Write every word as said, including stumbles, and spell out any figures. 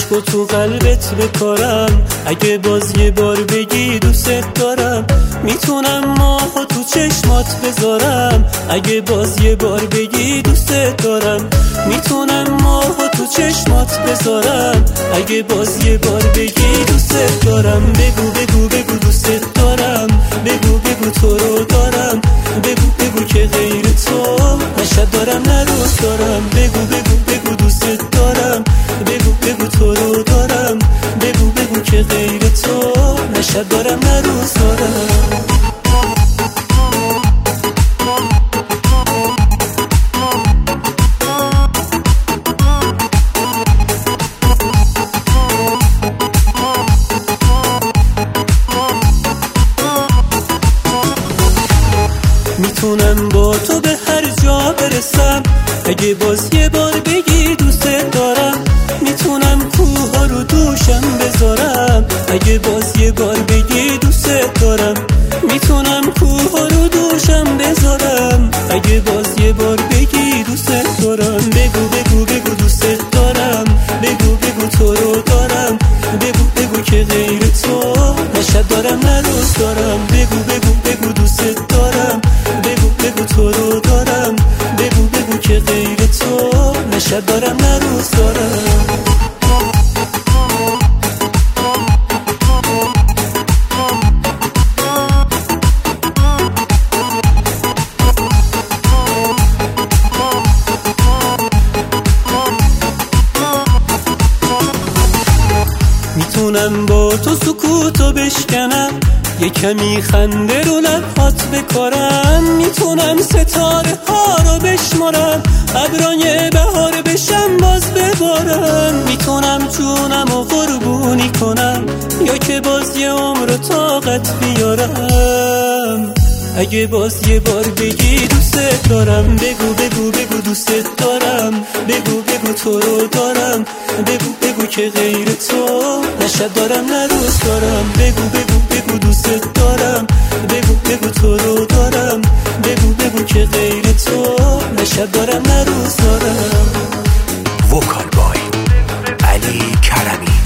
عشقو تو قلبت بکارم، اگه باز یه بار بگی دوست دارم. میتونم ماهو تو چشمات بذارم، اگه باز یه بار بگی دوست دارم. میتونم ماهو تو چشمات بذارم، اگه باز یه بار بگی دوست دارم. بگو بگو بگو دوست دارم، بگو بگو تو رو دارم، بگو بگو که غیر تو نشد دارم نه روز دارم. بگو بگو بگو دوست دارم، بگو بگو تو رو دارم، بگو بگو که غیر تو نشد دارم نه روز دارم. میتونم با تو به هر جا برسم، اگه باز یه بار بگی دوست دارم. میتونم کوها رو دوشم بذارم، اگه باز یه بار بگی دوست دارم. میتونم کوها رو دوشم بذارم، اگه باز یه بار بگی دوست دارم. بگو بگو بگو دوست دارم، بگو بگو تو رو دارم، بگو بگو که غیر تو نشد دارم نه روز دارم. بگو بگو بگو دوست دارم، بگو بگو تو رو دارم، بگو بگو که غیر تو نشد دارم نه روز دارم. میتونم با تو سکوتو بشکنم، یه کمی خنده رو لبهات بکارم. میتونم ستاره ها رو بشمارم، ابرای بهار بشم باز ببارم. میتونم جونم و قربونی کنم، یا که باز یه عمر طاقت بیارم. اگه باز یه بار بگی دوست دارم، بگو بگو بگو دوست دارم، بگو بگو تو رو دارم، بگو بگو که غیر تو نشد دارم نه روز دارم. بگو بگو بگو دوست دارم، بگو بگو تو رو دارم، بگو بگو که غیر تو نشد دارم نه روز دارم. وکال بای علی کرمی.